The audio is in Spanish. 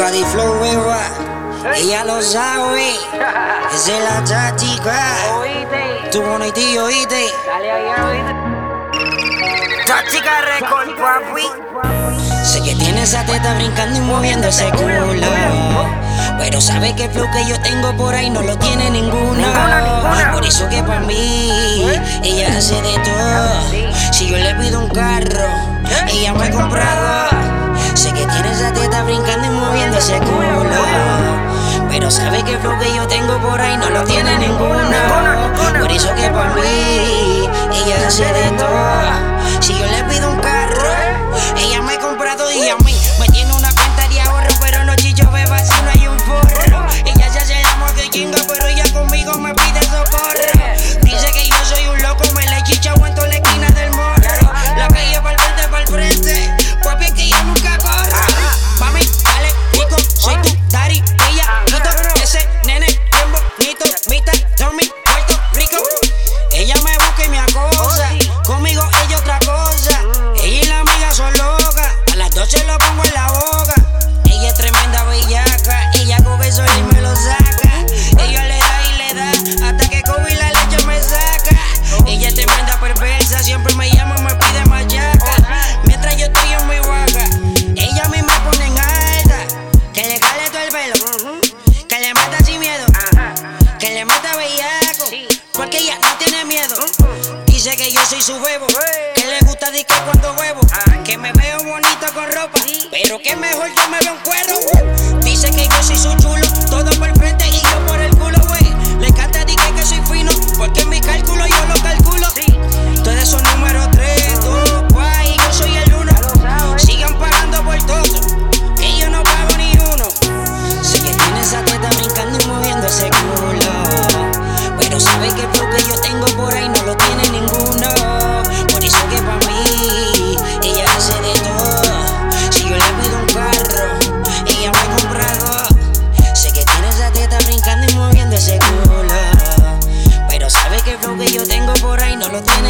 Body flow, beba. Ella lo sabe. Esa es la táctica. Tú bonito y oíste. Dale ahí, oíste. Táctica Record, papi. Sé que tiene esa teta brincando y moviendo ese culo, pero sabe que el flow que yo tengo por ahí no lo tiene ninguna. Por eso que para mí ella hace de todo. Si yo le pido un carro, ella me ha comprado. Sé que tiene esa teta brincando y moviendo ese culo, pero sabe que el flow que yo tengo por ahí no lo tiene ninguna. Por eso que para mí ella hace de todo. Si yo le pido un carro, ella me ha comprado y a mí me tiene una cuenta de ahorro, pero no chicho beba si no hay un forro. Ella se hace la amor que chinga, pero ella conmigo me pide socorro. Dice que yo soy un loco, me la chicha aguanto en la esquina del morro. La calle pa'l frente, papi es que ella nunca corre. Mami, dale, rico, soy tu daddy, ella, noto ese nene bien bonito, mitad Tommy, Puerto Rico. Ella me busca y me acosa, conmigo ella otra cosa. Ella y la amiga son locas, a las 12 lo pongo en la boca. Ella es tremenda bellaca, ella coge sol y me lo saca. Ella le da y le da, hasta que Kobe la leche me saca. Ella es tremenda perversa, siempre me llama y me pide machaca. Mientras yo estoy en mi vaca, ella a mí me pone en alta. Que le cale todo el pelo, que le meta sin miedo, que le meta bellaco, porque ella no tiene miedo. Dice que yo soy su bebo, que le gusta disco cuando bebo, que me veo bonito con ropa, pero que mejor yo me veo un cuero. Dice que yo soy su chulo, todo por frente y yo por el culo, güey. Le encanta decir que soy fino, porque en mi cálculo yo lo calculo. Todos esos números 3, 2, 4 y yo soy el 1. Sigan pagando por todo, que yo no pago ni uno. Sé que tiene esa teta brincando y moviendo ese culo, pero sabe que el flow que yo tengo por ahí no lo tiene ninguno. Por eso que para mí ella hace de todo. Si yo le pido un carro, ella me ha comprado. Sé que tiene esa teta brincando y moviendo ese culo, pero sabe que el flow que yo tengo por ahí no lo tiene